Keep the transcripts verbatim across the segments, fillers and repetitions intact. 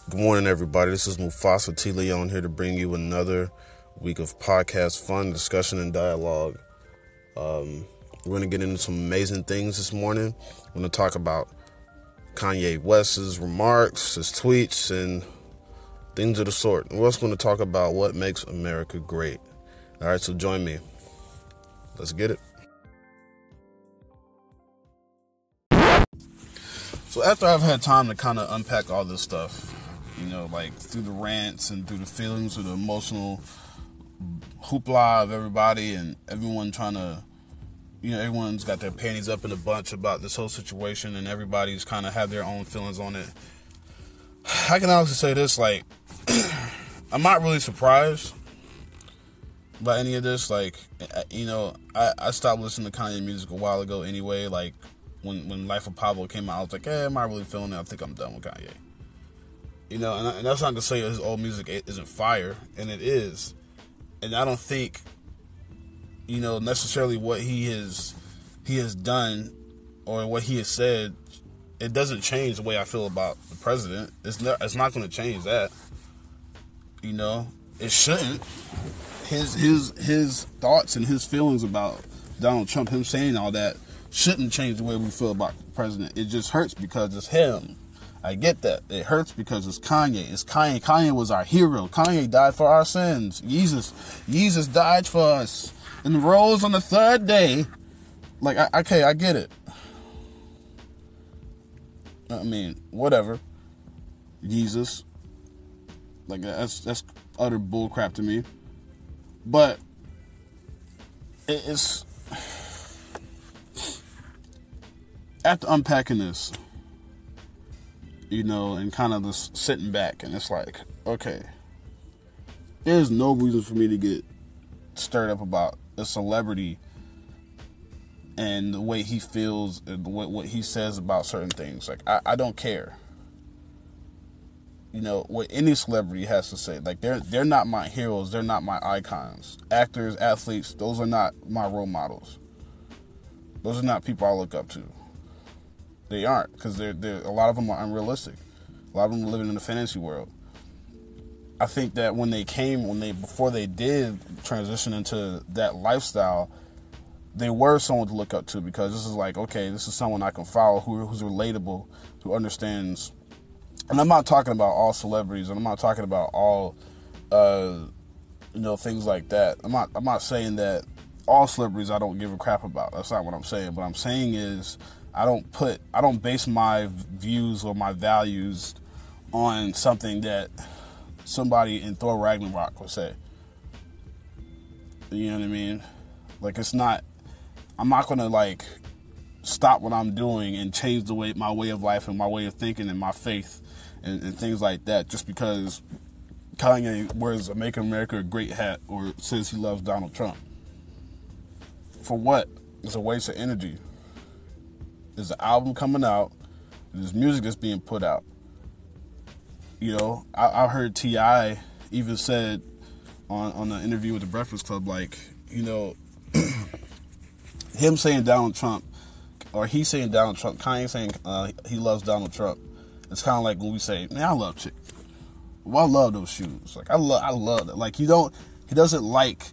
Good morning, everybody. This is Mufasa T. Leon here to bring you another week of podcast fun, discussion, and dialogue. Um, we're going to get into some amazing things this morning. We're going to talk about Kanye West's remarks, his tweets, and things of the sort. We're also going to talk about what makes America great. All right, so join me. Let's get it. So after I've had time to kind of unpack all this stuff, you know, like through the rants and through the feelings, through the emotional hoopla of everybody and everyone trying to, you know, everyone's got their panties up in a bunch about this whole situation and everybody's kind of have their own feelings on it. I can honestly say this, like, I'm not really surprised by any of this. Like, you know, I, I stopped listening to Kanye music a while ago anyway. Like, when, when Life of Pablo came out, I was like, eh, am I really feeling it? I think I'm done with Kanye. You know, and, and that's not to say his old music isn't fire, and it is. And I don't think, you know, necessarily what he has he has done or what he has said, it doesn't change the way I feel about the president. It's not, it's not going to change that. You know, it shouldn't. His his his thoughts and his feelings about Donald Trump, him saying all that, shouldn't change the way we feel about the president. It just hurts because it's him. I get that. It hurts because it's Kanye. It's Kanye. Kanye was our hero. Kanye died for our sins. Jesus. Jesus died for us and rose on the third day. Like, I, okay, I get it. I mean, whatever. Jesus. Like, that's that's utter bullcrap to me. But it, it's... After unpacking this, you know, and kind of just sitting back, and it's like, okay, there's no reason for me to get stirred up about a celebrity and the way he feels and what, what he says about certain things. Like, I, I don't care. You know, what any celebrity has to say. Like, they're, they're not my heroes. They're not my icons. Actors, athletes, those are not my role models. Those are not people I look up to. They aren't, because they're, they're, a lot of them are unrealistic. A lot of them are living in a fantasy world. I think that when they came, when they before they did transition into that lifestyle, they were someone to look up to, because this is like, okay, this is someone I can follow who, who's relatable, who understands. And I'm not talking about all celebrities, and I'm not talking about all, uh, you know, things like that. I'm not. I'm not saying that all celebrities I don't give a crap about. That's not what I'm saying. What I'm saying is, I don't put, I don't base my views or my values on something that somebody in Thor Ragnarok would say. You know what I mean? Like, it's not, I'm not going to, like, stop what I'm doing and change the way, my way of life and my way of thinking and my faith and, and things like that just because Kanye wears a Make America a Great hat or says he loves Donald Trump. For what? It's a waste of energy. There's an album coming out. There's music that's being put out. You know, I, I heard T I even said on, on the interview with the Breakfast Club, like, you know, him saying Donald Trump, or he saying Donald Trump, Kanye saying uh, he loves Donald Trump. It's kind of like when we say, man, I love Chick. Well, I love those shoes. Like, I love, I love it. Like, you don't, he doesn't like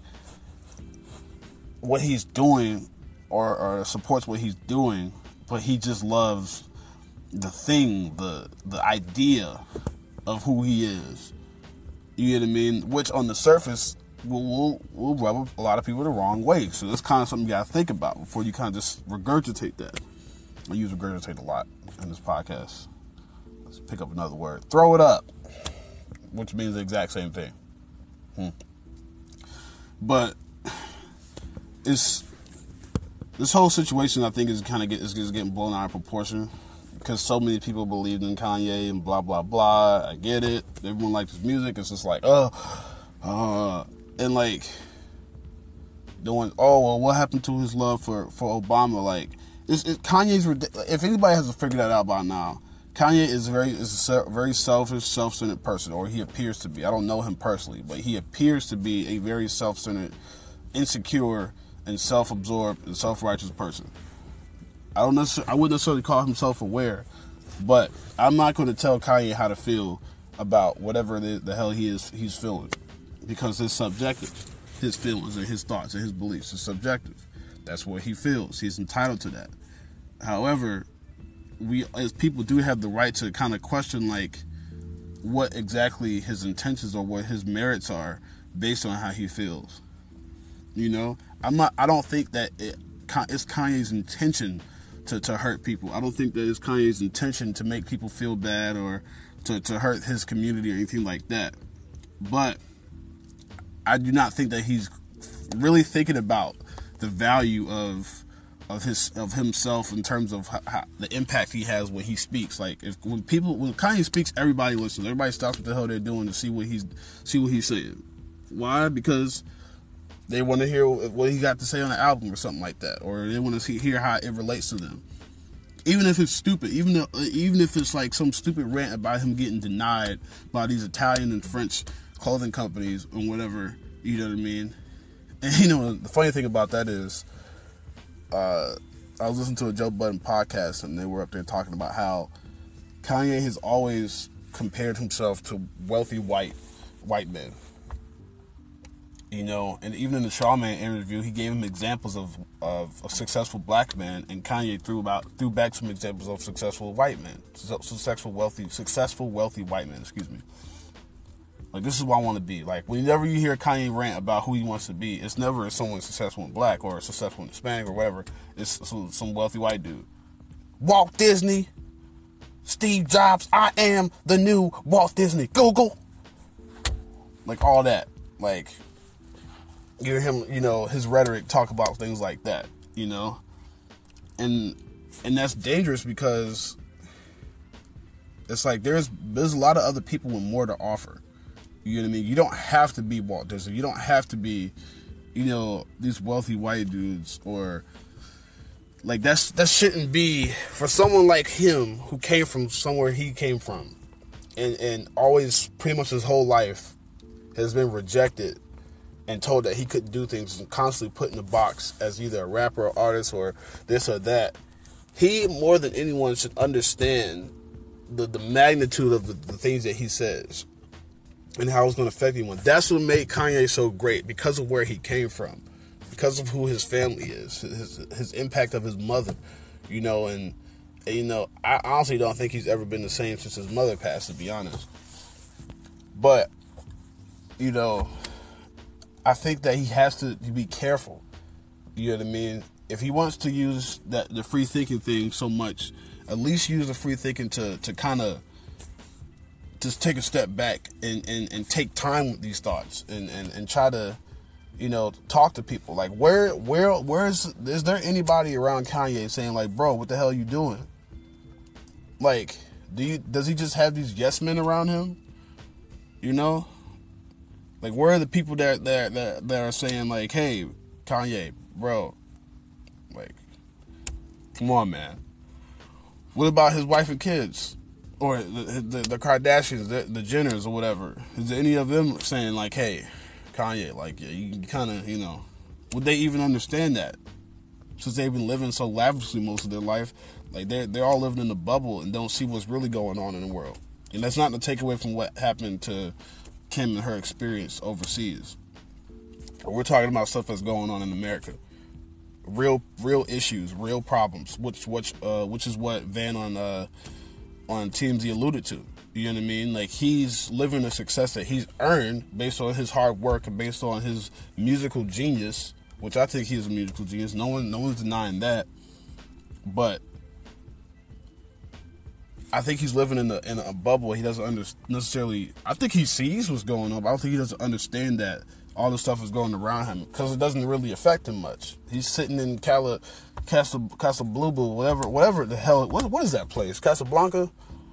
what he's doing or, or supports what he's doing, but he just loves the thing, the the idea of who he is. You know what I mean? Which on the surface will, will, will rub a lot of people the wrong way. So that's kind of something you got to think about before you kind of just regurgitate that. I use regurgitate a lot in this podcast. Let's pick up another word. Throw it up, which means the exact same thing. Hmm. But it's... This whole situation, I think, is kind of get, is getting blown out of proportion because so many people believed in Kanye and blah, blah, blah. I get it. Everyone likes his music. It's just like, oh, uh, and like, doing, oh, well, what happened to his love for, for Obama? Like, it's, it, Kanye's, if anybody hasn't figured that out by now, Kanye is very is a very selfish, self-centered person, or he appears to be. I don't know him personally, but he appears to be a very self-centered, insecure, and self-absorbed and self-righteous person. I don't necessarily, I wouldn't necessarily call him self-aware, but I'm not going to tell Kanye how to feel about whatever the, the hell he is he's feeling, because it's subjective. His feelings and his thoughts and his beliefs is subjective. That's what he feels. He's entitled to that. However, we as people do have the right to kind of question, like, what exactly his intentions or what his merits are based on how he feels. You know, I'm not. I don't think that it, it's Kanye's intention to, to hurt people. I don't think that it's Kanye's intention to make people feel bad or to, to hurt his community or anything like that. But I do not think that he's really thinking about the value of of his of himself in terms of how, how, the impact he has when he speaks. Like, if when people when Kanye speaks, everybody listens. Everybody stops what the hell they're doing to see what he's see what he's saying. Why? Because they want to hear what he got to say on the album or something like that, or they want to hear how it relates to them. Even if it's stupid, even though, even if it's like some stupid rant about him getting denied by these Italian and French clothing companies or whatever, you know what I mean? And you know, the funny thing about that is, uh, I was listening to a Joe Budden podcast, and they were up there talking about how Kanye has always compared himself to wealthy white white men. You know, and even in the Charlamagne interview, he gave him examples of, of a successful black man, and Kanye threw about threw back some examples of successful white men, successful wealthy, successful wealthy white men. Excuse me. Like, this is what I want to be. Like, whenever you hear Kanye rant about who he wants to be, it's never someone successful in black or successful in Hispanic or whatever. It's some, some wealthy white dude. Walt Disney, Steve Jobs, I am the new Walt Disney. Google. Like, all that. Like, you hear him, you know, his rhetoric talk about things like that, you know? And and that's dangerous because it's like there's there's a lot of other people with more to offer. You know what I mean? You don't have to be Walt Disney. You don't have to be, you know, these wealthy white dudes, or like that's that shouldn't be for someone like him who came from somewhere he came from, and and always pretty much his whole life has been rejected and told that he couldn't do things, and constantly put in a box as either a rapper or artist or this or that. He, more than anyone, should understand the, the magnitude of the, the things that he says and how it's going to affect anyone. That's what made Kanye so great, because of where he came from, because of who his family is, his his impact of his mother, you know, and, and you know, I honestly don't think he's ever been the same since his mother passed, to be honest. But, you know, I think that he has to be careful. You know what I mean? If he wants to use that the free thinking thing so much, at least use the free thinking to, to kind of just take a step back and, and, and take time with these thoughts and, and, and try to, you know, talk to people. Like, where where where is is there anybody around Kanye saying, like, bro, what the hell are you doing? Like, do you does he just have these yes men around him? You know? Like, where are the people that that that, that are saying, like, hey, Kanye, bro, like, come on, man. What about his wife and kids? Or the, the, the Kardashians, the, the Jenners or whatever? Is there any of them saying, like, hey, Kanye, like, yeah, you kind of, you know, would they even understand that? Since they've been living so lavishly most of their life, like, they're, they're all living in a bubble and don't see what's really going on in the world. And that's not to take away from what happened to Kim and her experience overseas. We're talking about stuff that's going on in America. Real, real issues, real problems, which, which, uh, which is what Van on, uh, on T M Z alluded to. You know what I mean? Like, he's living a success that he's earned based on his hard work and based on his musical genius, which I think he's a musical genius. No one, no one's denying that. But I think he's living in a in a bubble. He doesn't under, necessarily. I think he sees what's going on, but I don't think he doesn't understand that all the stuff is going around him, because it doesn't really affect him much. He's sitting in Cala, Casa, Casa Blue Blue, whatever, whatever the hell. What what is that place? Casablanca,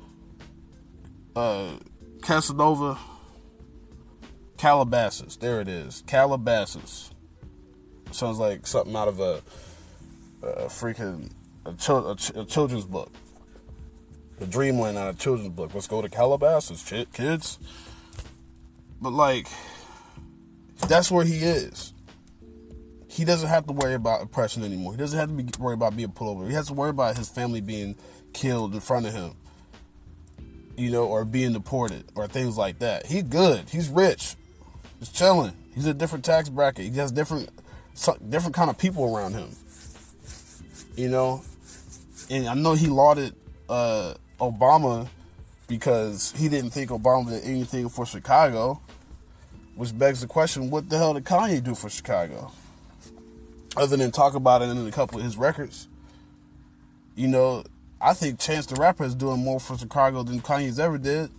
uh, Casanova, Calabasas. There it is, Calabasas. Sounds like something out of a, a freaking a, a, a children's book. The Dreamland out of children's book. Let's go to Calabasas, kids. But, like, that's where he is. He doesn't have to worry about oppression anymore. He doesn't have to be worry about being pulled over. He has to worry about his family being killed in front of him. you know, or being deported or things like that. He's good. He's rich. He's chilling. He's a different tax bracket. He has different, different kind of people around him. You know, and I know he lauded uh, Obama because he didn't think Obama did anything for Chicago, which begs the question: what the hell did Kanye do for Chicago, other than talk about it in a couple of his records? You know, I think Chance the Rapper is doing more for Chicago than Kanye's ever did.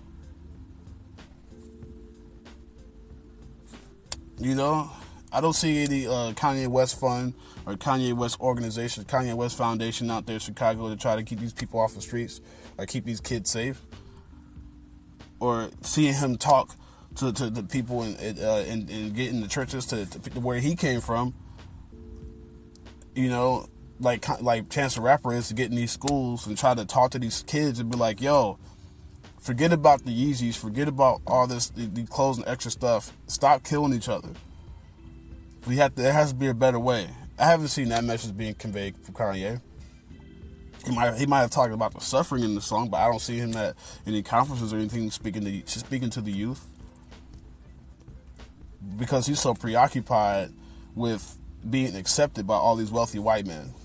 You know, I don't see any uh, Kanye West Fund or Kanye West organization, Kanye West Foundation out there in Chicago to try to keep these people off the streets or keep these kids safe. Or seeing him talk to, to the people and, uh, and, and get in the churches to, to where he came from. You know, like like Chance the Rapper is to get in these schools and try to talk to these kids and be like, yo, forget about the Yeezys, forget about all this, the, the clothes and extra stuff. Stop killing each other. We have to, there has to be a better way. I haven't seen that message being conveyed from Kanye. He might he might have talked about the suffering in the song, but I don't see him at any conferences or anything speaking to speaking to the youth, because he's so preoccupied with being accepted by all these wealthy white men.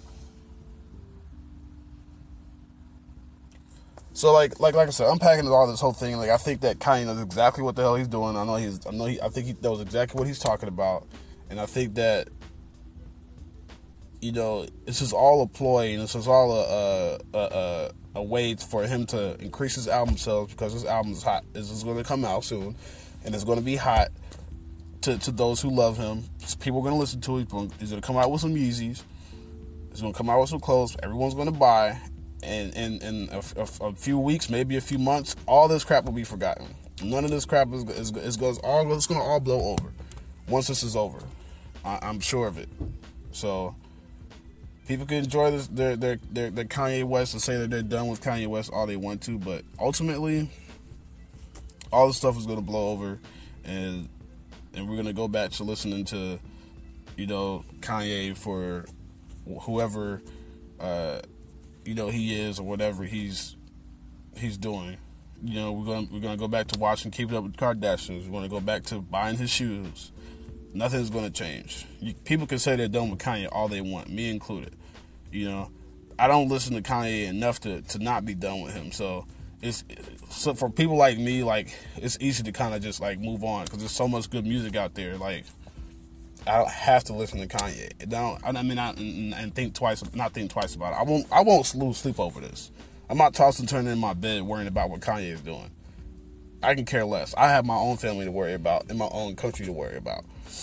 So like like like I said, unpacking all this whole thing, like I think that Kanye knows exactly what the hell he's doing. I know he's I know he I think he knows exactly what he's talking about, and I think that, you know, this is all a ploy, and this is all a a, a a way for him to increase his album sales, because this album is hot. This is going to come out soon, and it's going to be hot to, to those who love him. People are going to listen to it. He's going to come out with some Yeezys. He's going to come out with some clothes. Everyone's going to buy, and in in a, a, a few weeks, maybe a few months, all this crap will be forgotten. None of this crap is is, is goes all. It's going to all blow over once this is over. I, I'm sure of it. So people can enjoy this, their, their, their, their Kanye West, and say that they're done with Kanye West all they want to, but ultimately, all this stuff is going to blow over, and and we're going to go back to listening to, you know, Kanye for whoever, uh, you know, he is, or whatever he's he's doing. You know, we're going we're going to go back to watching Keeping Up with the Kardashians. We're going to go back to buying his shoes. Nothing's going to change. You, people can say they're done with Kanye all they want, me included. You know, I don't listen to Kanye enough to, to not be done with him. So it's so for people like me, like, it's easy to kind of just like move on, because there's so much good music out there. Like, I don't have to listen to Kanye. I don't. I mean, I, and, and think twice, not think twice about it. I won't. I won't lose sleep over this. I'm not tossing and turning in my bed worrying about what Kanye is doing. I can care less. I have my own family to worry about and my own country to worry about.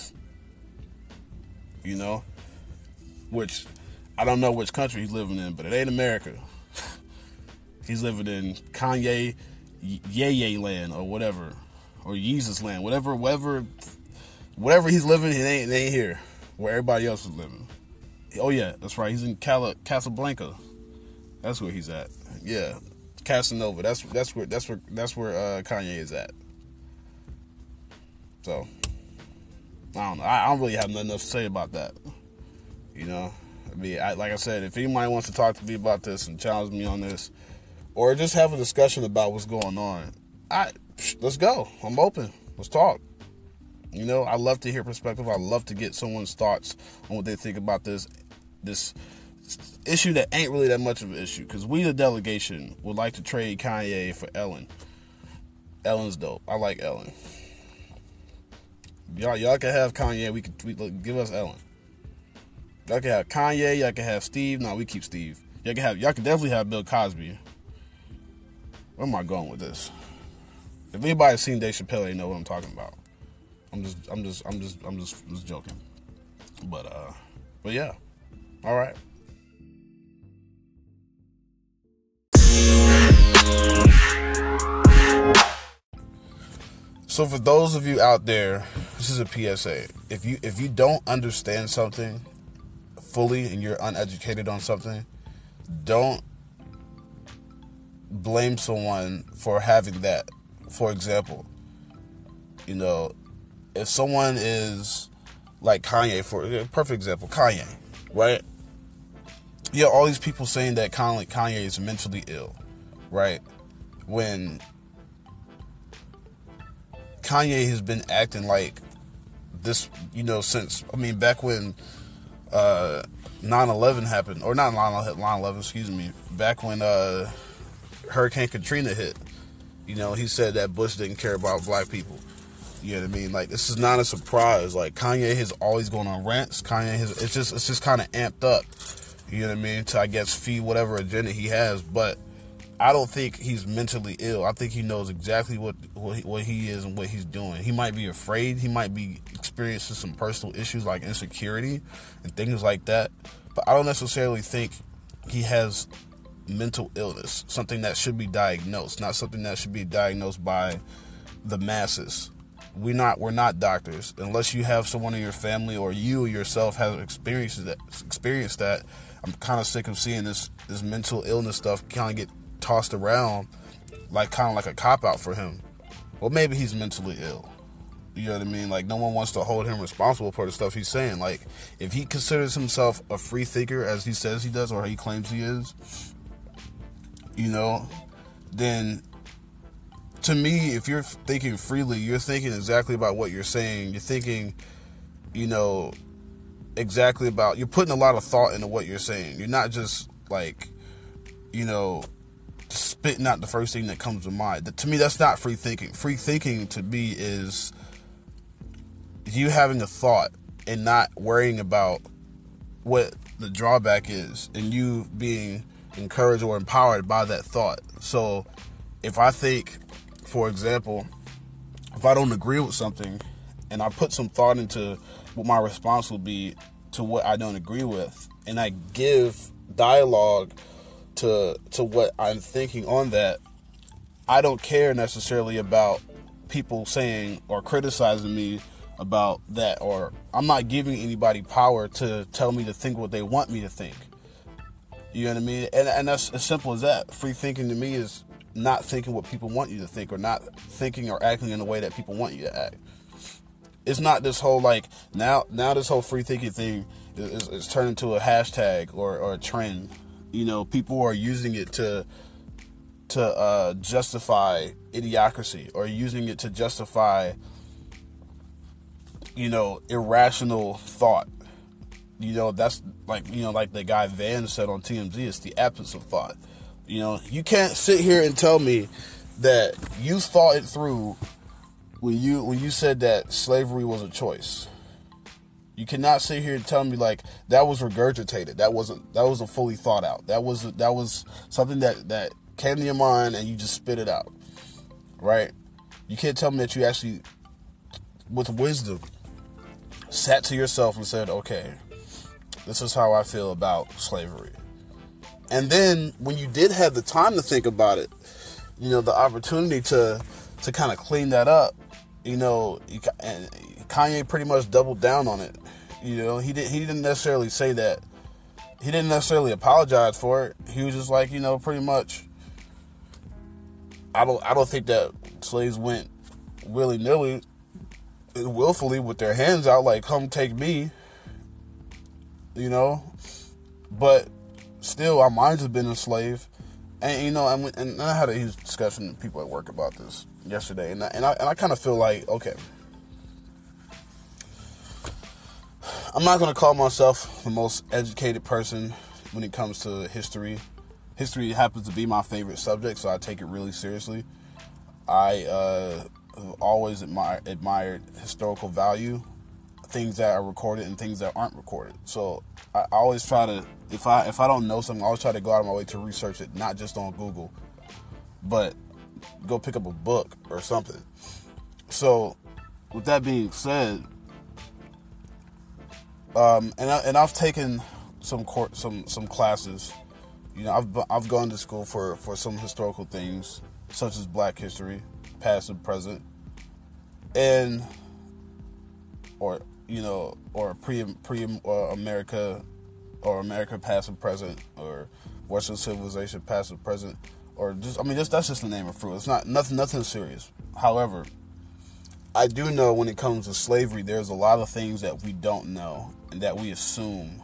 You know, which I don't know which country he's living in, but it ain't America. He's living in Kanye Ye land or whatever, or Yeezus land, whatever, whatever, whatever he's living, it ain't, it ain't here where everybody else is living. Oh yeah, that's right. He's in Cala, Casablanca. That's where he's at. Yeah, Casanova. That's that's where that's where that's where uh, Kanye is at. So I don't know. I, I don't really have nothing else to say about that. You know, I mean, I, like I said, if anybody wants to talk to me about this and challenge me on this, or just have a discussion about what's going on, I let's go. I'm open. Let's talk. You know, I love to hear perspective. I love to get someone's thoughts on what they think about this this issue that ain't really that much of an issue. Because we, the delegation, would like to trade Kanye for Ellen. Ellen's dope. I like Ellen. Y'all, y'all can have Kanye. We can we, look, give us Ellen. Y'all can have Kanye. Y'all can have Steve. No, we keep Steve. Y'all can have. Y'all can definitely have Bill Cosby. Where am I going with this? If anybody's seen Dave Chappelle, they know what I'm talking about. I'm just, I'm just, I'm just, I'm just, just joking. But, uh, but yeah. All right. So for those of you out there, this is a P S A. If you if you don't understand something fully and you're uneducated on something, don't blame someone for having that. For example, you know, if someone is like Kanye, for a perfect example, Kanye, right? Yeah, all these people saying that Kanye is mentally ill, right? when Kanye has been acting like this, you know, since, I mean, back when uh, nine eleven happened, or not nine eleven, excuse me, back when uh, Hurricane Katrina hit, you know, he said that Bush didn't care about black people. You know what I mean? Like, this is not a surprise. Like, Kanye has always gone on rants. Kanye has, it's just, it's just kind of amped up. You know what I mean? To, I guess, feed whatever agenda he has. But I don't think he's mentally ill. I think he knows exactly what, what, he, what he is and what he's doing. He might be afraid. He might be experiencing some personal issues like insecurity and things like that. But I don't necessarily think he has mental illness, something that should be diagnosed, not something that should be diagnosed by the masses. We're not, we're not doctors. Unless you have someone in your family or you yourself have experienced that, experienced that. I'm kind of sick of seeing this, this mental illness stuff kind of get tossed around like kind of like a cop-out for him. Well, maybe he's mentally ill. You know what I mean? Like, no one wants to hold him responsible for the stuff he's saying. Like, if he considers himself a free thinker, as he says he does, or he claims he is, you know, then to me, if you're thinking freely, you're thinking exactly about what you're saying. You're thinking, you know, exactly about, you're putting a lot of thought into what you're saying. You're not just like, you know, spitting out the first thing that comes to mind. To me, that's not free thinking. Free thinking to me is you having a thought and not worrying about what the drawback is, and you being encouraged or empowered by that thought. So if I think, for example, if I don't agree with something and I put some thought into what my response will be to what I don't agree with, and I give dialogue to to what I'm thinking on that, I don't care necessarily about people saying or criticizing me about that, or I'm not giving anybody power to tell me to think what they want me to think. You know what I mean? And and that's as simple as that. Free thinking to me is not thinking what people want you to think, or not thinking or acting in the way that people want you to act. It's not this whole, like, now now this whole free thinking thing is, is, is turned into a hashtag or, or a trend. You know, people are using it to to uh, justify idiocracy, or using it to justify, you know, irrational thought. You know, that's like, you know, like the guy Van said on T M Z, it's the absence of thought. You know, you can't sit here and tell me that you thought it through when you when you said that slavery was a choice. You cannot sit here and tell me like that was regurgitated. That wasn't that wasn't fully thought out. That was that was something that, that came to your mind and you just spit it out. Right? You can't tell me that you actually, with wisdom, sat to yourself and said, okay, this is how I feel about slavery. And then when you did have the time to think about it, you know, the opportunity to to kind of clean that up, you know, and Kanye pretty much doubled down on it. You know, he didn't he didn't necessarily say that. He didn't necessarily apologize for it. He was just like, you know, pretty much, I don't I don't think that slaves went willy-nilly, willfully with their hands out like, come take me. You know, but still, our minds have been enslaved. And, you know, and, and I had a huge discussion with people at work about this yesterday. And I, and I, and I kind of feel like, okay, I'm not going to call myself the most educated person when it comes to history. History happens to be my favorite subject, so I take it really seriously. I uh, have always admire, admired historical value, things that are recorded and things that aren't recorded. So I, I always try to, if I if I don't know something, I always try to go out of my way to research it, not just on Google, but go pick up a book or something. So with that being said, um, and I, and I've taken some court, some some classes. You know, I've I've gone to school for, for some historical things such as Black history, past and present, and or you know, or pre pre uh, America, or America past and present, or Western civilization past and present, or just I mean, just that's just the name of fruit. It's not nothing nothing serious. However, I do know when it comes to slavery, there's a lot of things that we don't know and that we assume.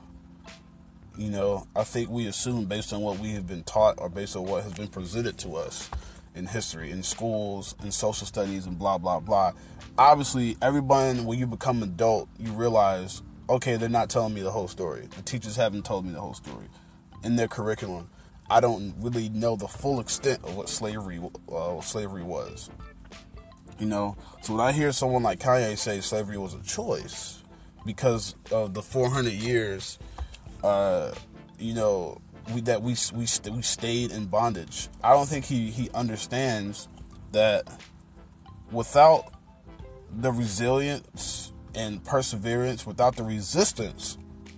You know, I think we assume based on what we have been taught or based on what has been presented to us. in history, in schools, in social studies, and blah, blah, blah. Obviously, everyone, when you become adult, you realize, okay, they're not telling me the whole story. The teachers haven't told me the whole story. In their curriculum, I don't really know the full extent of what slavery uh, slavery was. You know, so when I hear someone like Kanye say slavery was a choice because of the four hundred years, uh, you know, we, that we we we stayed in bondage, I don't think he he understands that without the resilience and perseverance, without the resistance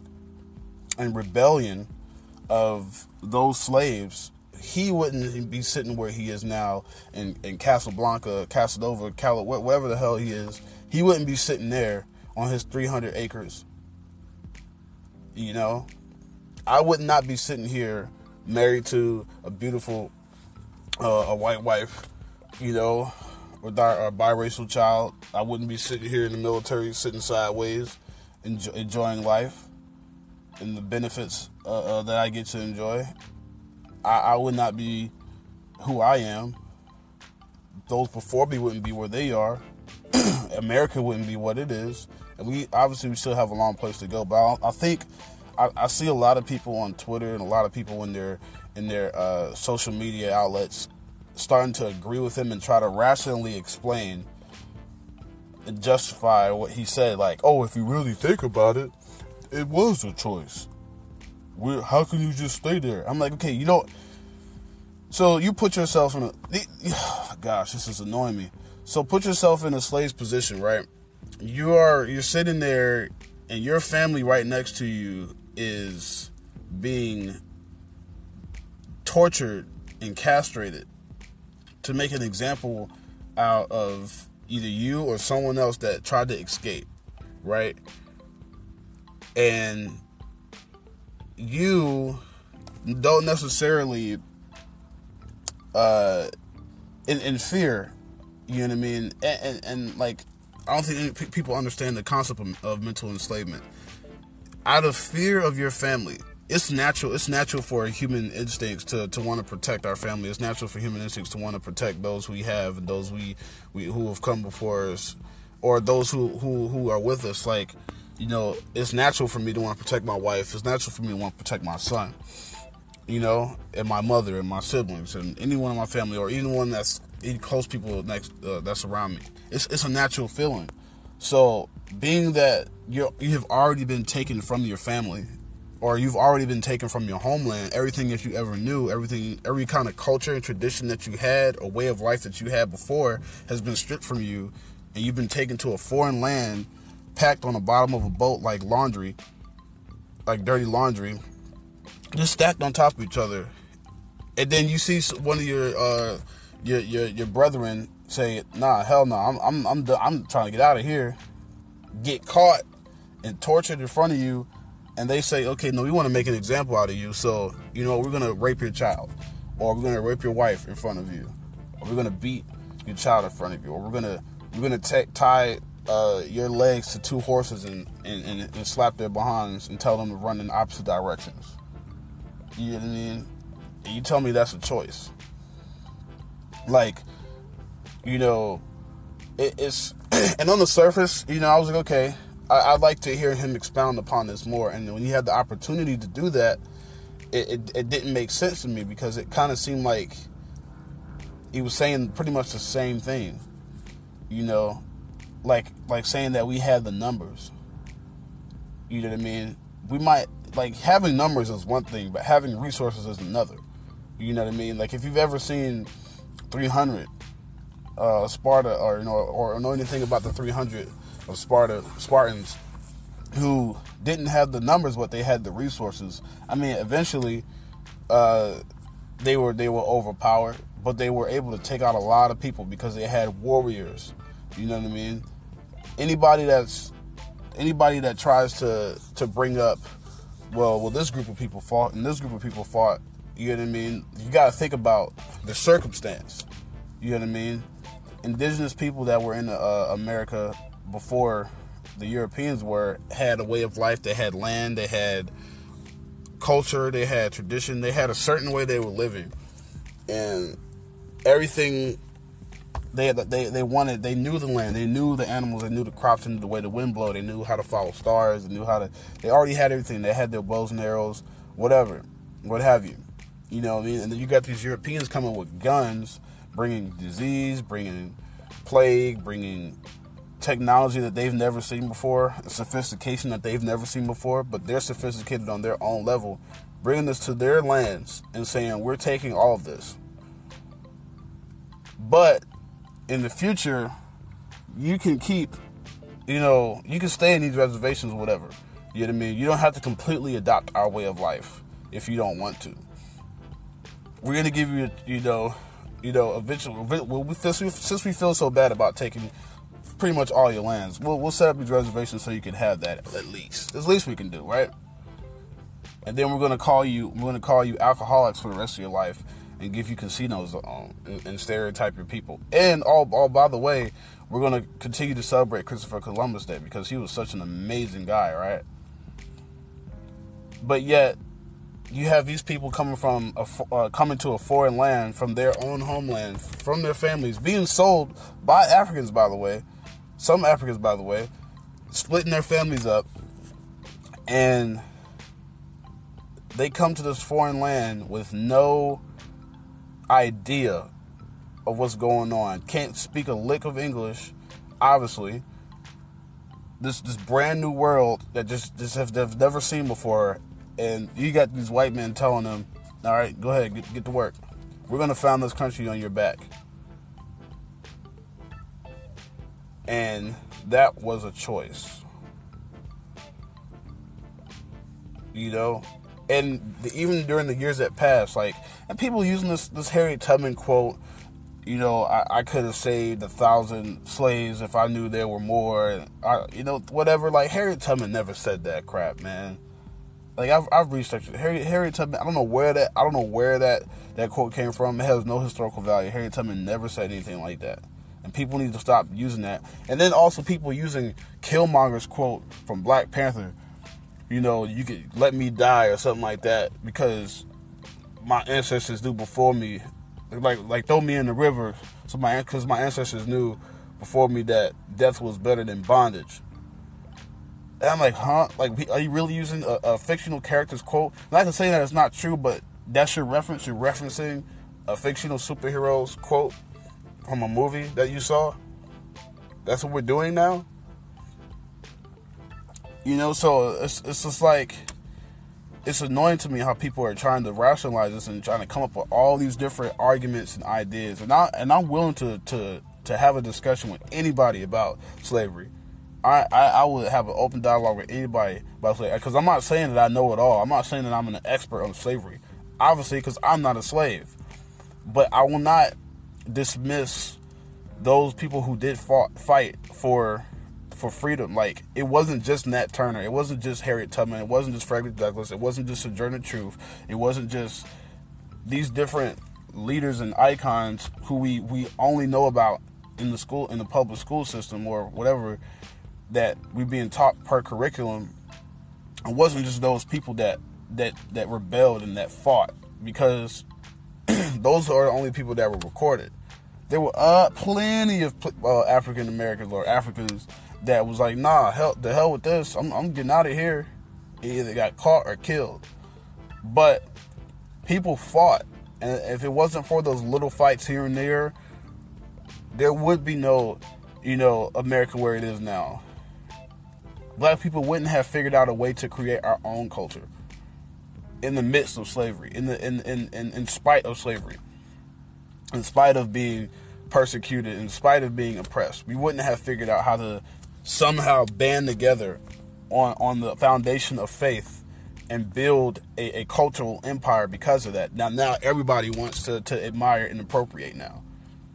and rebellion of those slaves, he wouldn't be sitting where he is now in, in Casablanca, Casanova, Cali, wherever the hell he is. He wouldn't be sitting there on his three hundred acres. You know, I would not be sitting here married to a beautiful, uh, a white wife, you know, with our, our biracial child. I wouldn't be sitting here in the military, sitting sideways, enjoy, enjoying life and the benefits uh, uh, that I get to enjoy. I, I would not be who I am. Those before me wouldn't be where they are. America wouldn't be what it is. And we obviously we still have a long place to go. But I, I think I, I see a lot of people on Twitter and a lot of people in their in their uh, social media outlets starting to agree with him and try to rationally explain and justify what he said. Like, oh, if you really think about it, it was a choice. We're, how can you just stay there? I'm like, okay, you know. So you put yourself in a. Gosh, this is annoying me. So put yourself in a slave's position, right? You are you're sitting there, and your family right next to you is being tortured and castrated to make an example out of either you or someone else that tried to escape, right? And you don't necessarily uh in, in fear, you know what I mean, and, and, and like I don't think any people understand the concept of, of mental enslavement. Out of fear of your family, it's natural it's natural for human instincts to, to want to protect our family. It's natural for human instincts to want to protect those we have and those we, we who have come before us, or those who, who, who are with us. Like, you know, it's natural for me to want to protect my wife. It's natural for me to want to protect my son, you know, and my mother and my siblings and anyone in my family or anyone that's any close people next uh, that's around me. It's it's a natural feeling. So being that you you have already been taken from your family, or you've already been taken from your homeland, everything that you ever knew, everything, every kind of culture and tradition that you had, or way of life that you had before, has been stripped from you, and you've been taken to a foreign land, packed on the bottom of a boat like laundry, like dirty laundry, just stacked on top of each other. And then you see one of your uh, your, your your brethren say, "Nah, hell no, I'm I'm I'm I'm trying to get out of here." Get caught and tortured in front of you, and they say, "Okay, no, we want to make an example out of you. So you know, we're gonna rape your child, or we're gonna rape your wife in front of you, or we're gonna beat your child in front of you, or we're gonna we're gonna t- tie." Uh, your legs to two horses and, and, and, and slap their behinds and tell them to run in opposite directions." You know what I mean? And you tell me that's a choice. Like, you know, it, it's, and on the surface, you know, I was like, okay, I, I'd like to hear him expound upon this more. And when he had the opportunity to do that, it, it, it didn't make sense to me, because it kind of seemed like he was saying pretty much the same thing, you know? Like, like saying that we had the numbers. You know what I mean? We might, like, having numbers is one thing, but having resources is another. You know what I mean? Like, if you've ever seen three hundred, uh, Sparta, or, you know, or know anything about the three hundred of Sparta, Spartans, who didn't have the numbers, but they had the resources. I mean, eventually, uh, they were, they were overpowered, but they were able to take out a lot of people because they had warriors. You know what I mean? Anybody that's anybody that tries to to bring up, well, well, this group of people fought and this group of people fought. You know what I mean? You got to think about the circumstance. You know what I mean? Indigenous people that were in uh, America before the Europeans were had a way of life. They had land. They had culture. They had tradition. They had a certain way they were living, and everything they they they wanted. They knew the land, they knew the animals, they knew the crops, and the way the wind blew. They knew how to follow stars. They knew how to. They already had everything. They had their bows and arrows, whatever, what have you. You know what I mean? And then you got these Europeans coming with guns, bringing disease, bringing plague, bringing technology that they've never seen before, sophistication that they've never seen before, but they're sophisticated on their own level, bringing this to their lands and saying, we're taking all of this. But in the future, you can keep, you know, you can stay in these reservations or whatever. You know what I mean? You don't have to completely adopt our way of life if you don't want to. We're going to give you, you know, you know, eventually, since we feel so bad about taking pretty much all your lands, we'll, we'll set up these reservations so you can have that at least. At least we can do, right? And then we're going to call you, we're going to call you alcoholics for the rest of your life and give you casinos um, and, and stereotype your people. And all, all by the way, we're going to continue to celebrate Christopher Columbus Day because he was such an amazing guy, right? But yet, you have these people coming from a, uh, coming to a foreign land from their own homeland, from their families, being sold by Africans, by the way, some Africans, by the way, splitting their families up, and they come to this foreign land with no idea of what's going on. Can't speak a lick of English, obviously. This this brand new world that just just have they've never seen before, and you got these white men telling them, "All right, go ahead, get, get to work. We're gonna found this country on your back." And that was a choice, you know. And the, even during the years that passed, like, and people using this this Harriet Tubman quote, you know, I, I could have saved a thousand slaves if I knew there were more, I, you know, whatever. Like, Harriet Tubman never said that crap, man. Like, I've I've researched it. Harriet, Harriet Tubman, I don't know where that I don't know where that, that quote came from. It has no historical value. Harriet Tubman never said anything like that. And people need to stop using that. And then also people using Killmonger's quote from Black Panther, you know, you could let me die or something like that because my ancestors knew before me. Like, like throw me in the river, so my because my ancestors knew before me that death was better than bondage. And I'm like, huh? Like, are you really using a, a fictional character's quote? Not to say that it's not true, but that's your reference. You're referencing a fictional superhero's quote from a movie that you saw. That's what we're doing now. You know, so it's it's just like, it's annoying to me how people are trying to rationalize this and trying to come up with all these different arguments and ideas. And I and I'm willing to to, to have a discussion with anybody about slavery. I, I, I would have an open dialogue with anybody about slavery. Because I'm not saying that I know it all. I'm not saying that I'm an expert on slavery. Obviously, because I'm not a slave. But I will not dismiss those people who did fought, fight for for freedom. Like, it wasn't just Nat Turner. It wasn't just Harriet Tubman. It wasn't just Frederick Douglass. It wasn't just Sojourner Truth. It wasn't just these different leaders and icons who we, we only know about in the school, in the public school system or whatever, that we're being taught per curriculum. It wasn't just those people that that that rebelled and that fought, because those are the only people that were recorded. There were uh, plenty of uh, African Americans or Africans that was like, nah, hell, the hell with this. I'm, I'm getting out of here. They either got caught or killed. But people fought, and if it wasn't for those little fights here and there, there would be no, you know, America where it is now. Black people wouldn't have figured out a way to create our own culture in the midst of slavery, in the in in in, in spite of slavery, in spite of being persecuted, in spite of being oppressed. We wouldn't have figured out how to somehow band together on on the foundation of faith and build a, a cultural empire because of that. Now, now everybody wants to, to admire and appropriate now.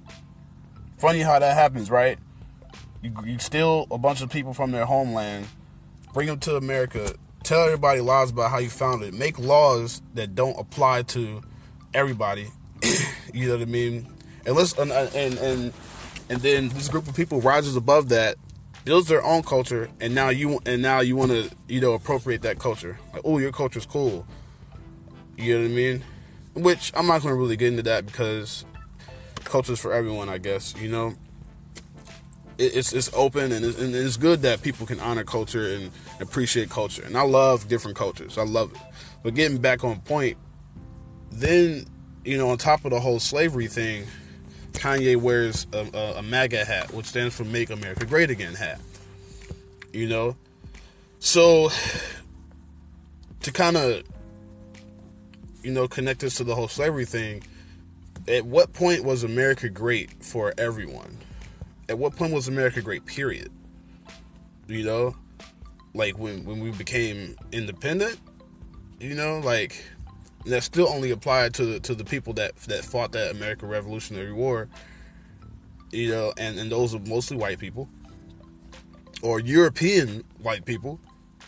Funny how that happens, right? You, you steal a bunch of people from their homeland, bring them to America, tell everybody lies about how you found it, make laws that don't apply to everybody. You know what I mean? And let's and and and, and then this group of people rises above that, builds their own culture, and now you and now you want to, you know, appropriate that culture. Like, oh, your culture's cool. You know what I mean? Which I'm not going to really get into that because culture's for everyone, I guess. You know, it, it's it's open, and it's, and it's good that people can honor culture and appreciate culture. And I love different cultures. I love it. But getting back on point, then, you know, on top of the whole slavery thing, Kanye wears a, a, a MAGA hat, which stands for Make America Great Again hat. You know? So, to kind of, you know, connect this to the whole slavery thing, at what point was America great for everyone? At what point was America great, period? You know? Like, when, when we became independent? You know, like, that still only applied to the, to the people that that fought that American Revolutionary War, you know, and, and those are mostly white people, or European white people.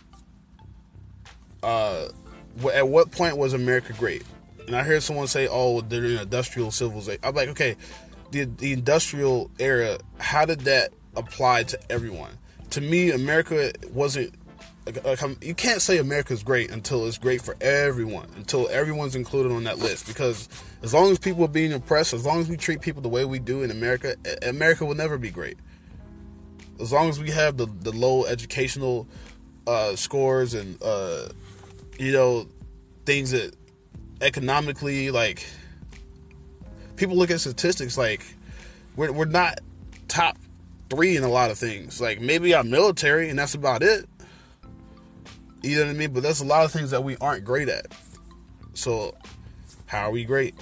Uh, at what point was America great? And I heard someone say, oh, they're in industrial civilization. I'm like, okay, the, the industrial era, how did that apply to everyone? To me, America wasn't, you can't say America's great until it's great for everyone, until everyone's included on that list. Because as long as people are being oppressed, as long as we treat people the way we do in America, America will never be great. As long as we have the, the low educational uh, scores and, uh, you know, things that economically, like, people look at statistics, like, we're, we're not top three in a lot of things. Like, maybe our military, and that's about it. You know what I mean? But there's a lot of things that we aren't great at. So, how are we great?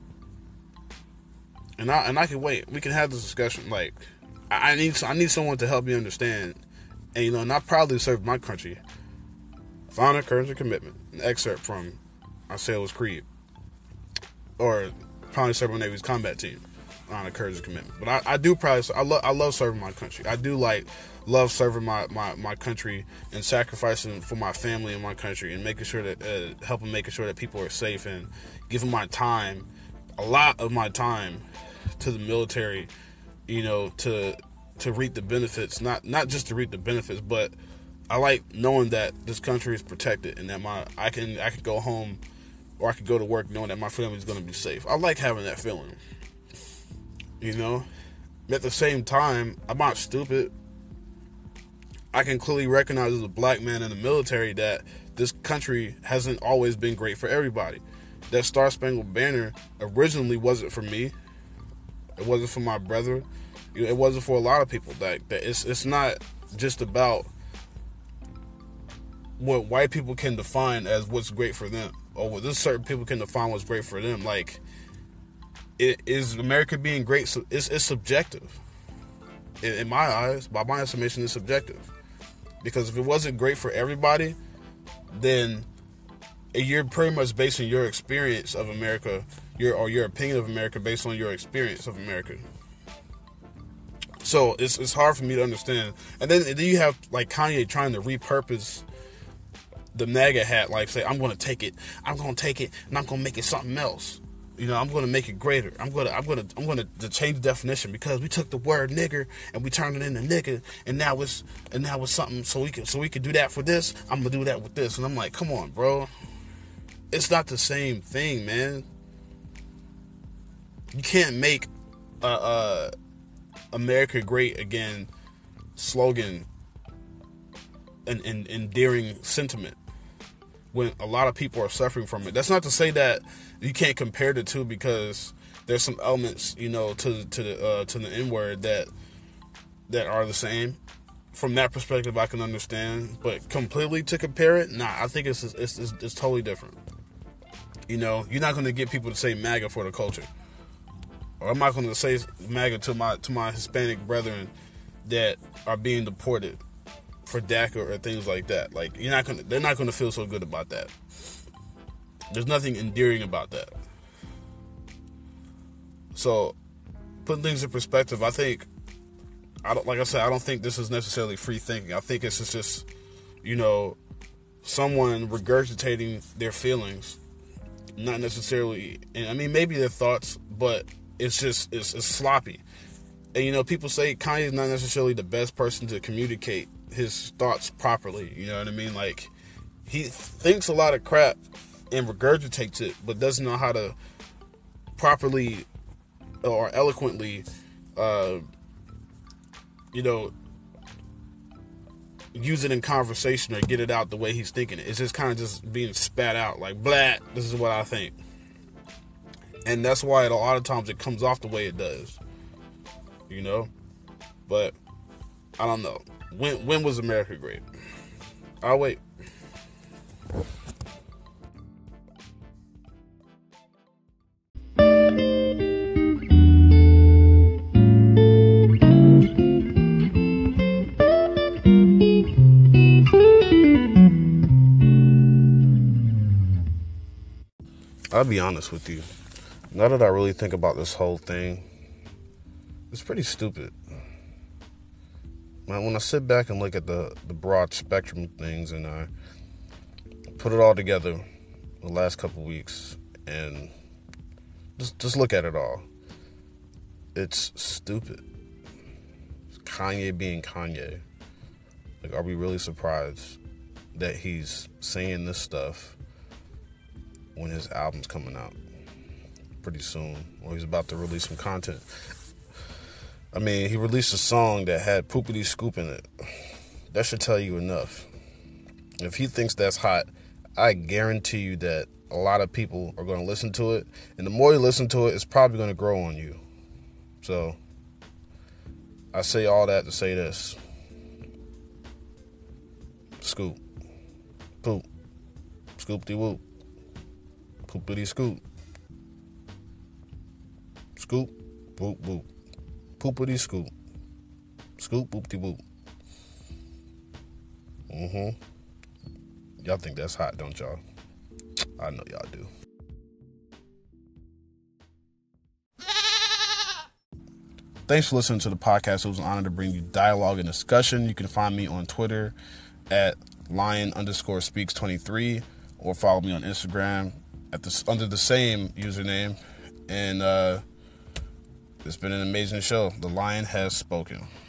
And I and I can wait. We can have this discussion. Like, I need I need someone to help me understand. And, you know, and I proudly served my country. Honor, courage, and commitment. An excerpt from Our Sailor's Creed. Or probably served my Navy's combat team. Honor, courage, and commitment. But I, I do probably I love I love serving my country. I do like love serving my, my, my country and sacrificing for my family and my country and making sure that uh, helping making sure that people are safe and giving my time, a lot of my time, to the military, you know, to to reap the benefits. Not not just to reap the benefits, but I like knowing that this country is protected and that my I can I can go home or I could go to work knowing that my family is going to be safe. I like having that feeling. You know, at the same time, I'm not stupid. I can clearly recognize as a black man in the military that this country hasn't always been great for everybody. That Star Spangled Banner originally wasn't for me. It wasn't for my brother. It wasn't for a lot of people. That, that it's it's not just about what white people can define as what's great for them, or what this certain people can define what's great for them. Like, it is America being great. So it's it's subjective. In, in my eyes, by my estimation, it's subjective. Because if it wasn't great for everybody, then you're pretty much basing your experience of America, your or your opinion of America based on your experience of America. So it's it's hard for me to understand. And then, and then you have like Kanye trying to repurpose the MAGA hat, like say, I'm going to take it, I'm going to take it, and I'm going to make it something else. You know, I'm going to make it greater. I'm going to, I'm going to, I'm going to change the definition because we took the word nigger and we turned it into nigga, and now it's, and now it's something. So we can, so we can do that for this. I'm gonna do that with this, and I'm like, come on, bro. It's not the same thing, man. You can't make a, a America Great Again slogan an, an endearing sentiment when a lot of people are suffering from it. That's not to say that you can't compare the two, because there's some elements, you know, to to the uh, to the N-word that that are the same. From that perspective, I can understand, but completely to compare it, nah, I think it's it's it's, it's totally different. You know, you're not going to get people to say MAGA for the culture, or I'm not going to say MAGA to my to my Hispanic brethren that are being deported for DACA or things like that. Like, you're not going to, they're not going to feel so good about that. There's nothing endearing about that. So, putting things in perspective, I think, I don't, like I said, I don't think this is necessarily free thinking. I think it's just, you know, someone regurgitating their feelings, not necessarily, and I mean, maybe their thoughts, but it's just, it's, it's sloppy. And, you know, people say Kanye is not necessarily the best person to communicate his thoughts properly. You know what I mean? Like, he thinks a lot of crap and regurgitates it, but doesn't know how to properly or eloquently, uh, you know, use it in conversation or get it out the way he's thinking it. It's just kind of just being spat out like, blah, this is what I think. And that's why a lot of times it comes off the way it does, you know. But I don't know. When when was America great? I'll wait. I'll be honest with you. Now that I really think about this whole thing, it's pretty stupid. Man, when I sit back and look at the, the broad spectrum of things and I put it all together the last couple weeks and just just look at it all, it's stupid. It's Kanye being Kanye. Like, are we really surprised that he's saying this stuff when his album's coming out pretty soon, or he's about to release some content? I mean, he released a song that had Poopity Scoop in it. That should tell you enough. If he thinks that's hot, I guarantee you that a lot of people are going to listen to it, and the more you listen to it, it's probably going to grow on you. So, I say all that to say this. Scoop. Poop. Scoop-de-whoop. Poopity scoop. Scoop. Boop boop. Poopity scoop. Scoop boopty boop. Mm-hmm. Y'all think that's hot, don't y'all? I know y'all do. Thanks for listening to the podcast. It was an honor to bring you dialogue and discussion. You can find me on Twitter at lion underscore speaks 23 or follow me on Instagram at the, under the same username. And uh, it's been an amazing show. The Lion has spoken.